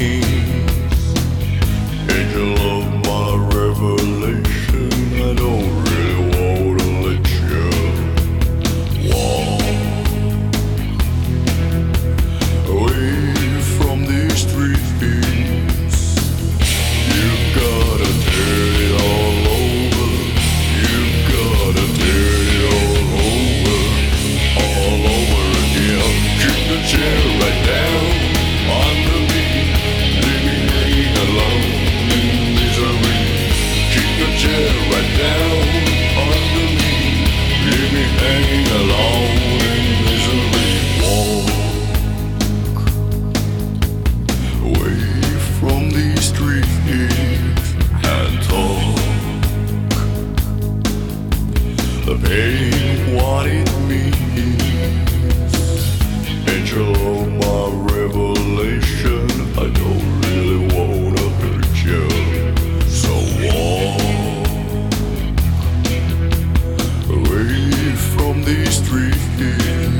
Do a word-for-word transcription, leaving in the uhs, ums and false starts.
Angel of my revelation, I don't really wanna let you walk away from these streets. You gotta turn it all over. You gotta turn it all over, all over again. Kick the chair right down under me, leave me hanging alone in misery. Kick the chair right down under me, leave me hanging alone in misery. Walk away from these streets and talk the pain, what it means. Angel of my revelation, I don't really wanna hurt you. So walk away from these streets.